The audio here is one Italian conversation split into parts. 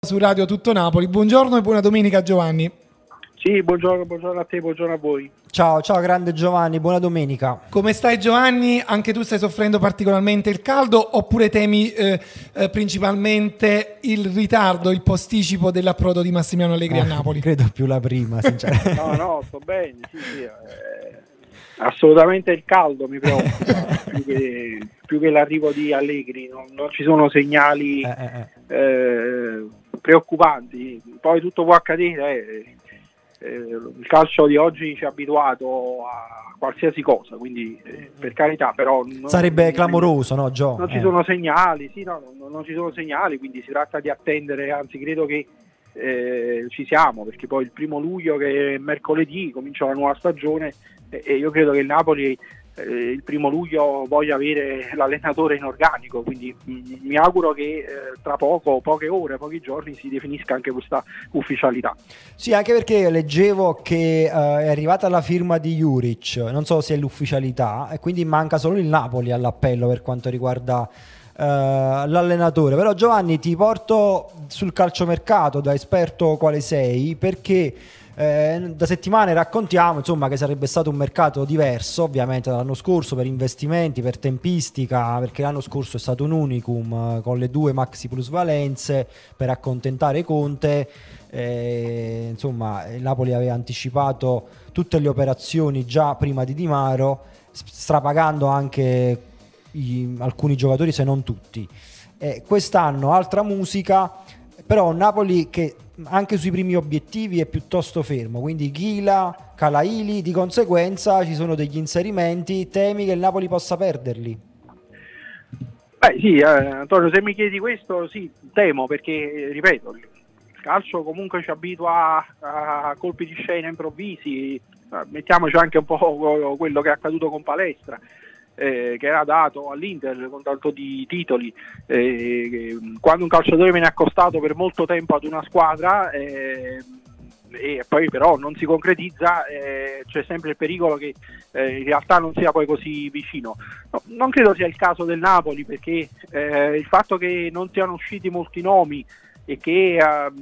su Radio Tutto Napoli. Buongiorno e buona domenica Giovanni. Sì, buongiorno a te, buongiorno a voi. Ciao grande Giovanni, buona domenica. Come stai Giovanni? Anche tu stai soffrendo particolarmente il caldo oppure temi principalmente il ritardo, il posticipo dell'approdo di Massimiliano Allegri a Napoli? Credo più la prima, sinceramente. No, sto bene, sì. Assolutamente il caldo mi preoccupa, più che l'arrivo di Allegri, non ci sono segnali preoccupanti, poi tutto può accadere. Il calcio di oggi ci ha abituato a qualsiasi cosa, quindi per carità, però sarebbe clamoroso, no Gio? Non ci sono segnali, non ci sono segnali, quindi si tratta di attendere, anzi credo che ci siamo, perché poi il 1 luglio, che è mercoledì, comincia la nuova stagione e io credo che il Napoli il 1 luglio voglia avere l'allenatore in organico, quindi mi auguro che tra poche ore, pochi giorni si definisca anche questa ufficialità. Sì, anche perché leggevo che è arrivata la firma di Juric, non so se è l'ufficialità, e quindi manca solo il Napoli all'appello per quanto riguarda l'allenatore. Però Giovanni, ti porto sul calciomercato da esperto quale sei, perché da settimane raccontiamo insomma che sarebbe stato un mercato diverso ovviamente dall'anno scorso per investimenti, per tempistica, perché l'anno scorso è stato un unicum con le 2 maxi plusvalenze per accontentare Conte. Insomma il Napoli aveva anticipato tutte le operazioni già prima di Di Maro, strapagando anche alcuni giocatori se non tutti. Quest'anno altra musica, però Napoli che anche sui primi obiettivi è piuttosto fermo, quindi Ghila, Calaili, di conseguenza ci sono degli inserimenti, temi che il Napoli possa perderli. Sì, Antonio, se mi chiedi questo, sì, temo, perché ripeto, il calcio comunque ci abitua a colpi di scena improvvisi, mettiamoci anche un po' quello che è accaduto con Palestra, che era dato all'Inter con tanto di titoli, quando un calciatore viene accostato per molto tempo ad una squadra e poi però non si concretizza, c'è sempre il pericolo che in realtà non sia poi così vicino. No, non credo sia il caso del Napoli, perché il fatto che non siano usciti molti nomi e che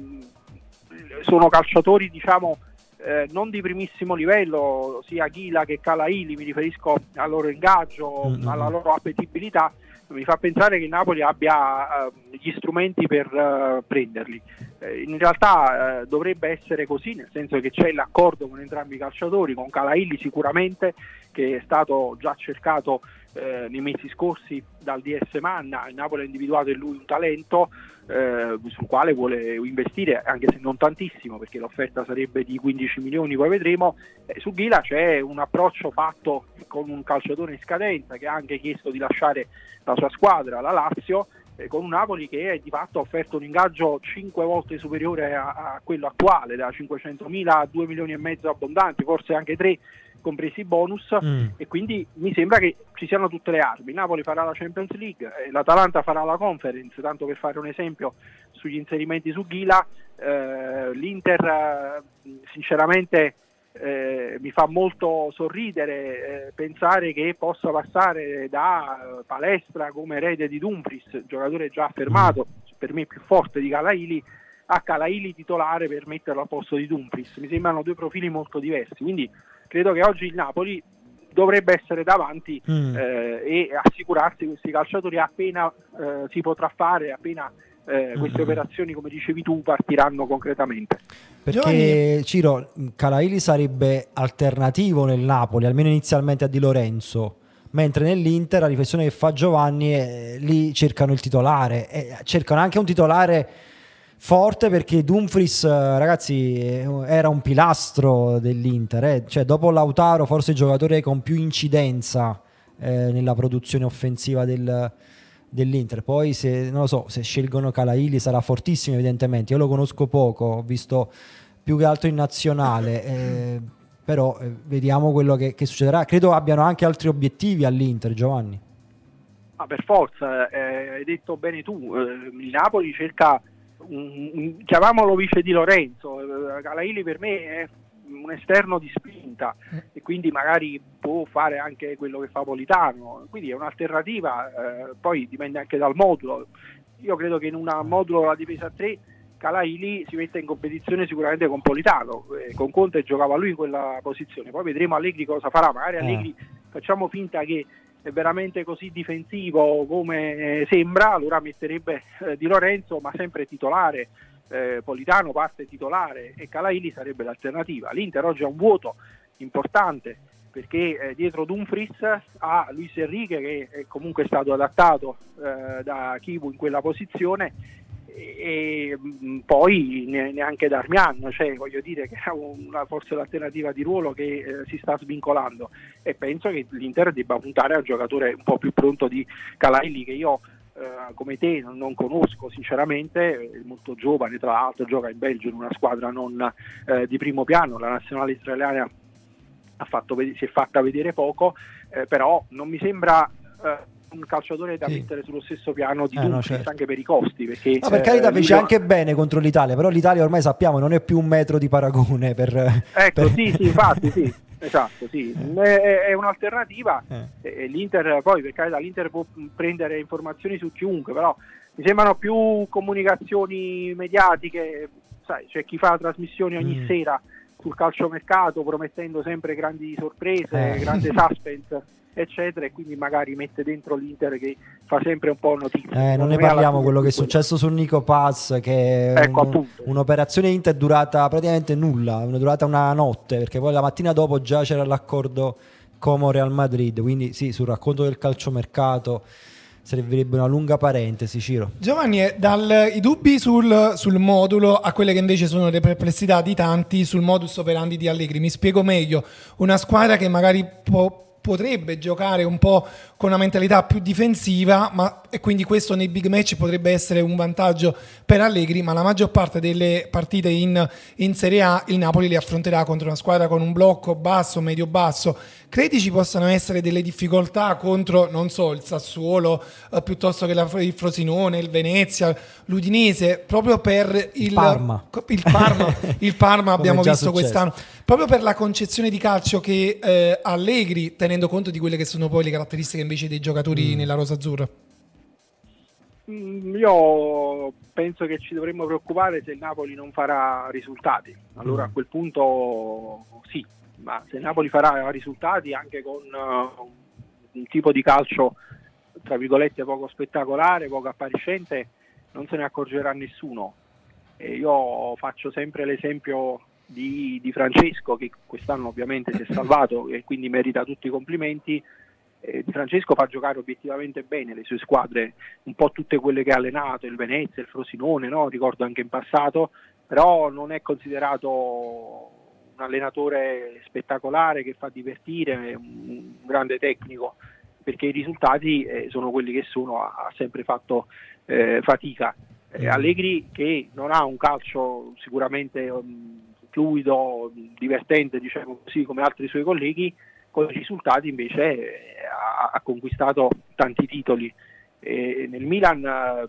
sono calciatori, diciamo, non di primissimo livello, sia Ghila che Calaili, mi riferisco al loro ingaggio, alla loro appetibilità, mi fa pensare che il Napoli abbia gli strumenti per prenderli. In realtà dovrebbe essere così, nel senso che c'è l'accordo con entrambi i calciatori, con Calaili sicuramente, che è stato già cercato nei mesi scorsi dal DS Manna. Il Napoli ha individuato in lui un talento sul quale vuole investire, anche se non tantissimo, perché l'offerta sarebbe di 15 milioni, poi vedremo. Su Ghila c'è un approccio fatto con un calciatore in scadenza che ha anche chiesto di lasciare la sua squadra, la Lazio, con un Napoli che di fatto ha offerto un ingaggio 5 volte superiore a quello attuale, da 500.000 a 2 milioni e mezzo abbondanti, forse anche 3 compresi i bonus, e quindi mi sembra che ci siano tutte le armi. Napoli farà la Champions League, l'Atalanta farà la Conference, tanto per fare un esempio sugli inserimenti su Ghila. L'Inter sinceramente mi fa molto sorridere pensare che possa passare da Palestra come erede di Dumfries, giocatore già affermato, per me più forte di Calaili, a Calaili titolare per metterlo al posto di Dumfries. Mi sembrano 2 profili molto diversi, quindi credo che oggi il Napoli dovrebbe essere davanti e assicurarsi questi calciatori appena si potrà fare, appena queste operazioni, come dicevi tu, partiranno concretamente. Perché Ciro, Calaili sarebbe alternativo nel Napoli, almeno inizialmente a Di Lorenzo, mentre nell'Inter la riflessione che fa Giovanni è lì cercano il titolare, cercano anche un titolare forte, perché Dumfries, ragazzi, era un pilastro dell'Inter, cioè dopo Lautaro forse il giocatore con più incidenza nella produzione offensiva dell'Inter. Poi se non lo so, se scelgono Calaili sarà fortissimo evidentemente, io lo conosco poco, ho visto più che altro in nazionale, però vediamo quello che succederà. Credo abbiano anche altri obiettivi all'Inter, Giovanni. Per forza, hai detto bene tu, il Napoli cerca chiamiamolo vice Di Lorenzo. Calaili per me è un esterno di spinta e quindi magari può fare anche quello che fa Politano, quindi è un'alternativa, poi dipende anche dal modulo. Io credo che in un modulo la difesa a 3 Calaili si mette in competizione sicuramente con Politano, con Conte giocava lui in quella posizione, poi vedremo Allegri cosa farà, magari Allegri facciamo finta che è veramente così difensivo come sembra, allora metterebbe Di Lorenzo ma sempre titolare, Politano parte titolare e Calaili sarebbe l'alternativa. L'Inter oggi ha un vuoto importante perché dietro Dumfries ha Luis Enrique che è comunque stato adattato da Chivu in quella posizione e poi neanche Darmian, cioè voglio dire che è forse l'alternativa di ruolo che si sta svincolando, e penso che l'Inter debba puntare a un giocatore un po' più pronto di Calaili, che io come te non conosco sinceramente, è molto giovane, tra l'altro gioca in Belgio in una squadra non di primo piano, la nazionale israeliana si è fatta vedere poco, però non mi sembra un calciatore da mettere sullo stesso piano di Dumfries, certo, anche per i costi, perché per carità fece anche bene contro l'Italia, però l'Italia ormai sappiamo non è più un metro di paragone sì, infatti sì, esatto, sì, è un'alternativa. L'Inter poi, per carità, l'Inter può prendere informazioni su chiunque, però mi sembrano più comunicazioni mediatiche, sai, c'è chi fa trasmissioni ogni sera sul calciomercato promettendo sempre grandi sorprese, grande suspense eccetera, e quindi magari mette dentro l'Inter che fa sempre un po' notizia. Non ne parliamo, quello che è successo su Nico Paz, che è un'operazione Inter durata praticamente nulla, è durata una notte, perché poi la mattina dopo già c'era l'accordo Como-Real Madrid, quindi sì, sul racconto del calciomercato servirebbe una lunga parentesi. Ciro. Giovanni, dai dubbi sul modulo a quelle che invece sono le perplessità di tanti sul modus operandi di Allegri. Mi spiego meglio: una squadra che magari potrebbe giocare un po' con una mentalità più difensiva, e quindi questo nei big match potrebbe essere un vantaggio per Allegri, ma la maggior parte delle partite in Serie A il Napoli le affronterà contro una squadra con un blocco basso, medio-basso. Credi ci possano essere delle difficoltà contro, non so, il Sassuolo, piuttosto che il Frosinone, il Venezia, l'Udinese, proprio per il Parma abbiamo visto quest'anno, proprio per la concezione di calcio che Allegri, tenendo conto di quelle che sono poi le caratteristiche invece dei giocatori nella rosa azzurra? Io penso che ci dovremmo preoccupare se il Napoli non farà risultati, allora a quel punto sì, ma se il Napoli farà risultati anche con un tipo di calcio tra virgolette poco spettacolare, poco appariscente, non se ne accorgerà nessuno. E io faccio sempre l'esempio di Francesco, che quest'anno ovviamente si è salvato e quindi merita tutti i complimenti. Francesco fa giocare obiettivamente bene le sue squadre, un po' tutte quelle che ha allenato, il Venezia, il Frosinone, no? Ricordo anche in passato, però non è considerato un allenatore spettacolare che fa divertire, un grande tecnico, perché i risultati sono quelli che sono, ha sempre fatto fatica. Allegri, che non ha un calcio sicuramente fluido, divertente, diciamo così, come altri suoi colleghi, con i risultati invece ha conquistato tanti titoli. Nel Milan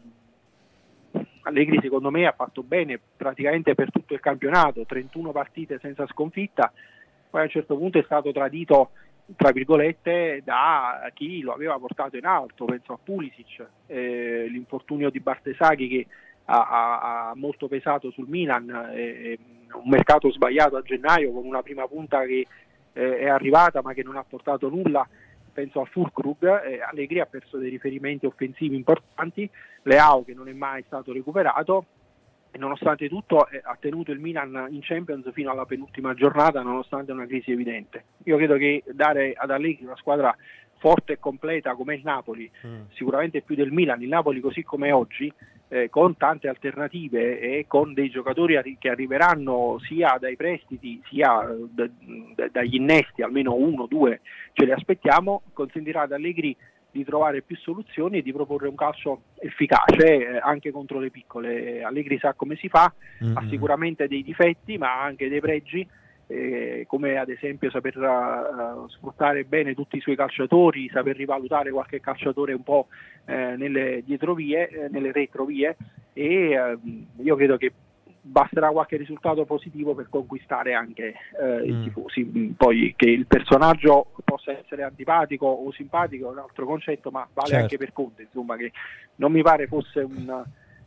Allegri secondo me ha fatto bene praticamente per tutto il campionato, 31 partite senza sconfitta, poi a un certo punto è stato tradito tra virgolette da chi lo aveva portato in alto, penso a Pulisic, l'infortunio di Bartesaghi che ha molto pesato sul Milan, un mercato sbagliato a gennaio con una prima punta che è arrivata ma che non ha portato nulla, penso a Füllkrug. Allegri ha perso dei riferimenti offensivi importanti, Leao che non è mai stato recuperato, e nonostante tutto ha tenuto il Milan in Champions fino alla penultima giornata nonostante una crisi evidente. Io credo che dare ad Allegri una squadra forte e completa come il Napoli, sicuramente più del Milan, il Napoli così come è oggi, con tante alternative e con dei giocatori che arriveranno sia dai prestiti sia dagli innesti, almeno uno, due ce li aspettiamo, consentirà ad Allegri di trovare più soluzioni e di proporre un calcio efficace anche contro le piccole. Allegri sa come si fa, ha sicuramente dei difetti ma anche dei pregi, come ad esempio saper sfruttare bene tutti i suoi calciatori, saper rivalutare qualche calciatore un po' nelle dietrovie, nelle retrovie, e io credo che basterà qualche risultato positivo per conquistare anche i tifosi. Poi che il personaggio possa essere antipatico o simpatico è un altro concetto, ma vale anche per Conte, insomma, che non mi pare fosse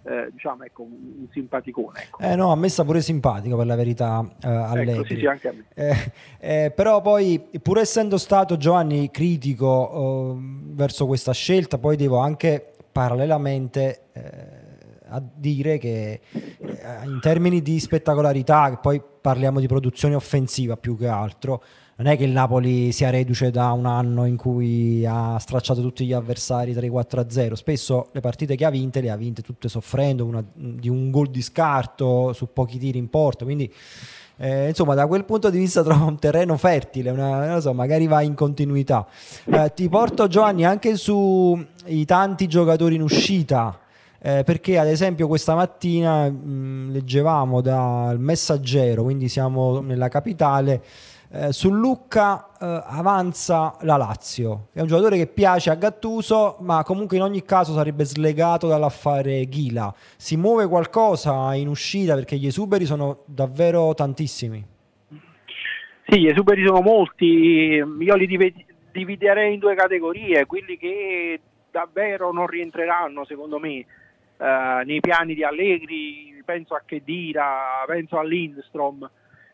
diciamo, ecco, un simpaticone, ecco. No, a me sta pure simpatico, per la verità, Allegri. Ecco, sì, anche a me. Però poi, pur essendo stato, Giovanni, critico verso questa scelta, poi devo anche parallelamente a dire che in termini di spettacolarità, che poi parliamo di produzione offensiva più che altro, non è che il Napoli sia reduce da un anno in cui ha stracciato tutti gli avversari 3-4-0. Spesso le partite che ha vinte le ha vinte tutte soffrendo di un gol di scarto su pochi tiri in porta, quindi insomma, da quel punto di vista trova un terreno fertile, non lo so, magari va in continuità. Ti porto, Giovanni, anche sui tanti giocatori in uscita, perché ad esempio questa mattina leggevamo dal Messaggero, quindi siamo nella capitale, su Lucca avanza la Lazio. È un giocatore che piace a Gattuso, ma comunque in ogni caso sarebbe slegato dall'affare Ghila. Si muove qualcosa in uscita, perché gli esuberi sono davvero tantissimi. Sì, gli esuberi sono molti. Io li dividerei in due categorie: quelli che davvero non rientreranno, secondo me, nei piani di Allegri. Penso a Khedira, penso a Lindstrom,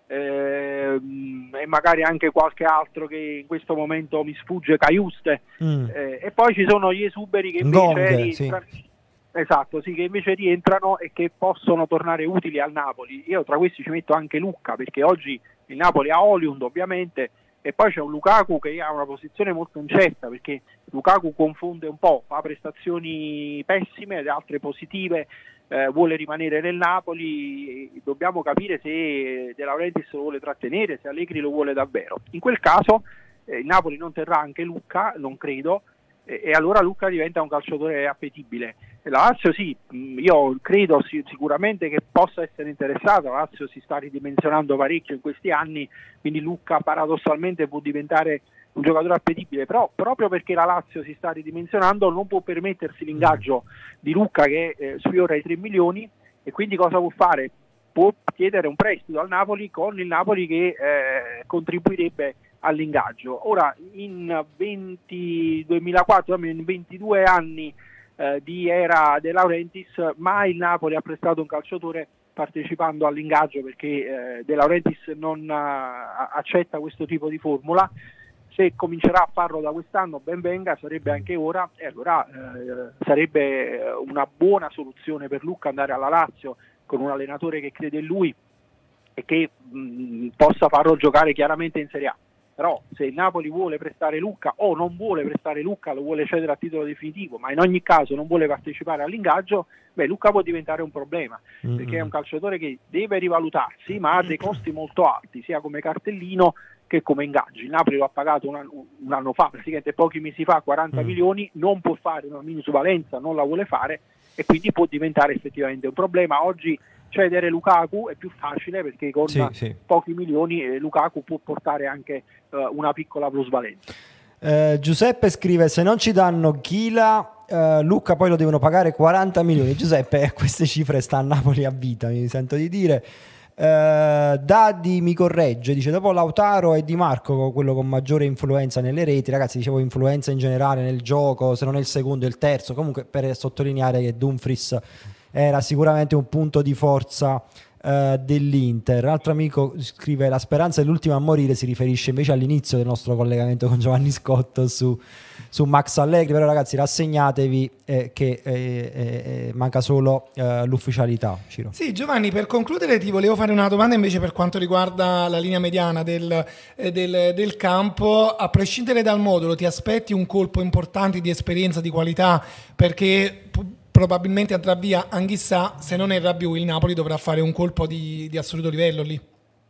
e magari anche qualche altro che in questo momento mi sfugge, Caiuste. E poi ci sono gli esuberi che invece rientrano, esatto, sì, che invece rientrano e che possono tornare utili al Napoli. Io tra questi ci metto anche Lucca, perché oggi il Napoli ha Højlund ovviamente, e poi c'è un Lukaku che ha una posizione molto incerta, perché Lukaku confonde un po', fa prestazioni pessime ed altre positive, vuole rimanere nel Napoli. Dobbiamo capire se De Laurentiis lo vuole trattenere, se Allegri lo vuole davvero. In quel caso il Napoli non terrà anche Lucca, non credo, e allora Lucca diventa un calciatore appetibile. La Lazio sì, io credo sicuramente che possa essere interessata. La Lazio si sta ridimensionando parecchio in questi anni, quindi Lucca paradossalmente può diventare un giocatore appetibile, però proprio perché la Lazio si sta ridimensionando non può permettersi l'ingaggio di Lucca che sfiora i 3 milioni, e quindi cosa può fare? Può chiedere un prestito al Napoli, con il Napoli che contribuirebbe all'ingaggio. Ora in 22 anni di era De Laurentiis, mai il Napoli ha prestato un calciatore partecipando all'ingaggio, perché De Laurentiis non accetta questo tipo di formula. Se comincerà a farlo da quest'anno, ben venga, sarebbe anche ora, e allora sarebbe una buona soluzione per Lucca andare alla Lazio con un allenatore che crede in lui e che possa farlo giocare chiaramente in Serie A. Però se il Napoli vuole prestare Lucca o non vuole prestare Lucca, lo vuole cedere a titolo definitivo, ma in ogni caso non vuole partecipare all'ingaggio, Lucca può diventare un problema, perché è un calciatore che deve rivalutarsi, ma ha dei costi molto alti, sia come cartellino che come ingaggi. Il Napoli lo ha pagato un anno fa, praticamente pochi mesi fa, 40 milioni, non può fare una minusvalenza, non la vuole fare, e quindi può diventare effettivamente un problema. Oggi cedere Lukaku è più facile, perché con pochi milioni Lukaku può portare anche una piccola plusvalenza. Giuseppe scrive: se non ci danno Ghila, Lucca poi lo devono pagare 40 milioni. Giuseppe, queste cifre sta a Napoli a vita, mi sento di dire. Daddi mi corregge, dice: dopo Lautaro e Di Marco quello con maggiore influenza nelle reti. Ragazzi, dicevo influenza in generale nel gioco, se non è il secondo è il terzo, comunque per sottolineare che Dumfries era sicuramente un punto di forza dell'Inter. Un altro amico scrive: la speranza è l'ultima a morire, si riferisce invece all'inizio del nostro collegamento con Giovanni Scotto su Max Allegri. Però ragazzi, rassegnatevi che manca solo l'ufficialità. Ciro. Sì, Giovanni, per concludere ti volevo fare una domanda invece per quanto riguarda la linea mediana del campo. A prescindere dal modulo, ti aspetti un colpo importante di esperienza, di qualità, perché probabilmente andrà via Anghissà? Se non è Rabiot, il Napoli dovrà fare un colpo di assoluto livello lì.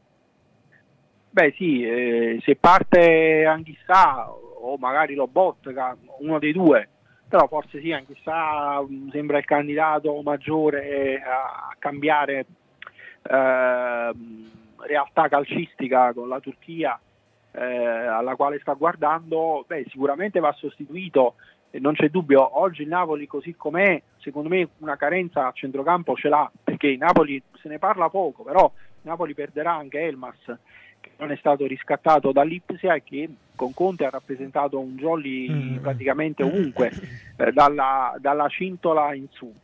Beh sì, se parte Anghissà o magari Lobotka, uno dei due, però forse sì, Anghissà sembra il candidato maggiore a cambiare realtà calcistica con la Turchia, alla quale sta guardando. Sicuramente va sostituito. Non c'è dubbio, oggi il Napoli così com'è, secondo me una carenza a centrocampo ce l'ha, perché il Napoli se ne parla poco, però il Napoli perderà anche Elmas, che non è stato riscattato dall'Ipsia e che con Conte ha rappresentato un jolly praticamente ovunque, dalla cintola in su.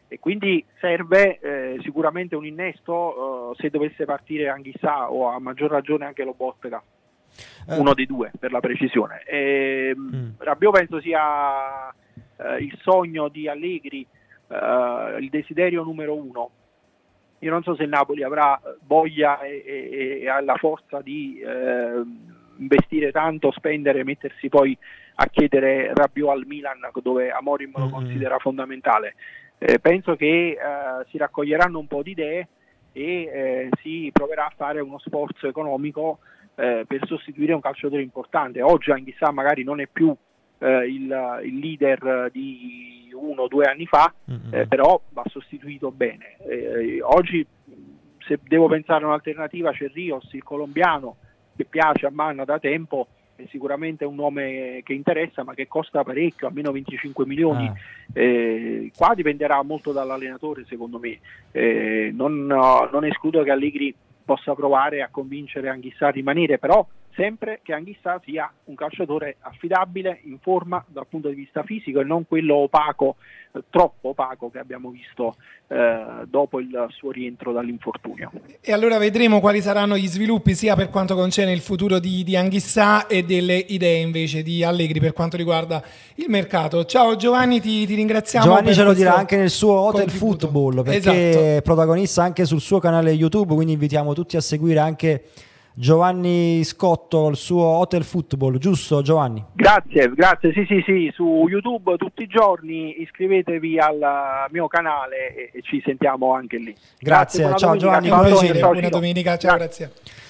e quindi serve sicuramente un innesto se dovesse partire Anghissà o a maggior ragione anche Lobotka, uno dei due per la precisione. Rabiot penso sia il sogno di Allegri, il desiderio numero uno. Io non so se il Napoli avrà voglia e ha la forza di investire tanto, spendere, mettersi poi a chiedere Rabiot al Milan, dove Amorim lo considera fondamentale. Penso che si raccoglieranno un po' di idee e si proverà a fare uno sforzo economico per sostituire un calciatore importante. Oggi Anghissà magari non è più il leader di 1 o 2 anni fa, però va sostituito bene. Oggi, se devo pensare a un'alternativa, c'è Rios, il colombiano, che piace a Manna da tempo, è sicuramente un nome che interessa, ma che costa parecchio, almeno 25 milioni. Qua dipenderà molto dall'allenatore, secondo me. Non escludo che Allegri possa provare a convincere Anghissà a rimanere, però sempre che Anghissà sia un calciatore affidabile, in forma dal punto di vista fisico, e non quello opaco, troppo opaco, che abbiamo visto dopo il suo rientro dall'infortunio. E allora vedremo quali saranno gli sviluppi sia per quanto concerne il futuro di Anghissà e delle idee invece di Allegri per quanto riguarda il mercato. Ciao Giovanni, ti ringraziamo. Giovanni ce lo dirà anche nel suo Hotel contributo. Football, perché Esatto. è protagonista anche sul suo canale YouTube, quindi invitiamo tutti a seguire anche Giovanni Scotto, il suo Hotel Football, giusto Giovanni? Grazie, sì, su YouTube tutti i giorni, iscrivetevi al mio canale e ci sentiamo anche lì. Grazie, ciao domenica. Giovanni, È un buona piacere, domenica. buona domenica, ciao, grazie.